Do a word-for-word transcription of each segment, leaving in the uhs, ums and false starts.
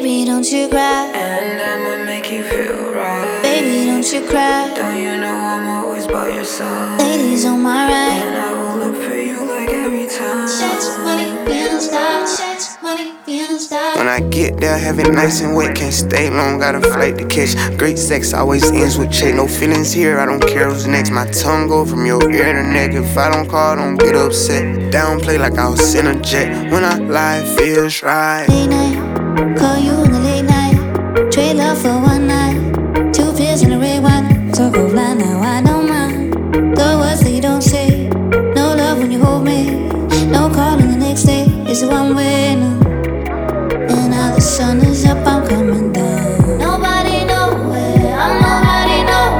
Baby, don't you cry. And I'ma make you feel right. Baby, don't you cry. Don't you know I'm always by your side? Ladies on my right. And I will look for you like every time. Sex, money, feelings, style. Sex, money, feelings, style. When I get there, have it nice and wet. Can't stay long, got a flight to catch. Great sex always ends with check. No feelings here, I don't care who's next. My tongue go from your ear to neck. If I don't call, don't get upset. Downplay like I was in a jet. When I lie, it feels right. Late night, call you in the late night. Trade love for one night. Two pills and a red wine. Talk of line now, I don't mind. The words that you don't say. No love when you hold me. No calling the next day. It's a one way now. And now the sun is up, I'm coming down. Nobody nowhere, I'm nobody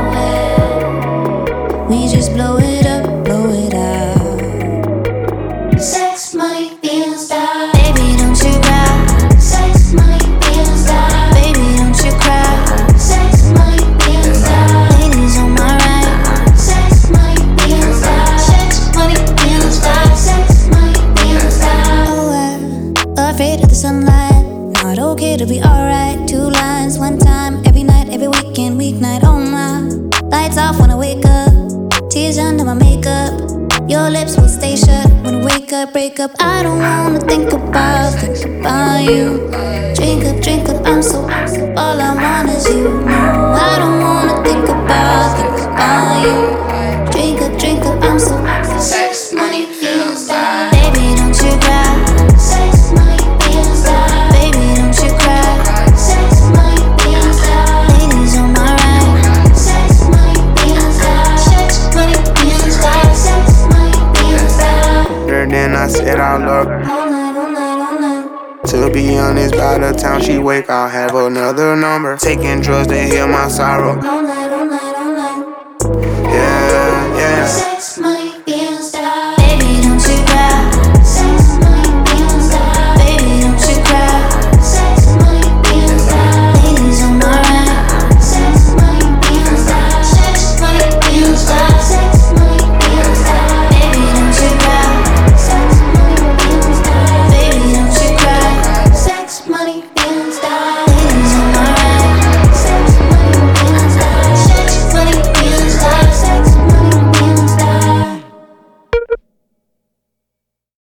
nowhere. We just blow it up, blow it out. Sex, money, feelings, style. Baby, don't you cry. Sex, money, feelings, style. Baby, don't you cry. Sex, money, feelings, style. Ladies on my right. Sex, money, feelings, style. Sex, money, feelings, style. Sex, money, feelings, style. Oh, we're afraid of the sunlight. Not okay to be alright. Two lines, one time, every night, every weekend, weeknight. Oh my, lights off when I wake up. Tears under my makeup. Your lips will stay shut when I wake up, break up. I don't wanna think about, think about you. Drink up, drink up, I'm so, all I want is you. No, I don't wanna think about, think about you. Drink up, drink up, I'm so, sex, money, feelings, style. Baby, don't you cry. Sex, money, feelings, style. Baby, don't you cry. Sex, money, feelings, style. Ladies on my right. Sex, money, feelings, style. Sex, money, feelings, style. Sex, money, feelings, style. Then I said I love her. All night, all night, all night. To be honest, by the time she wake, I'll have another number. Taking drugs to heal my sorrow. All night, all night, all night. Yeah, yeah. Sex, money, feelings, style. Baby, don't you cry. Sex, money, feelings, style. Baby, don't you cry. Sex, money, feelings, style. Ladies on my right. Sex, money, feelings, style. Sex, money, feelings, style. Sex, money, feelings, style. Baby, don't you cry. Sex, money, feelings, style. Baby, don't you cry. Sex, money, feelings, style.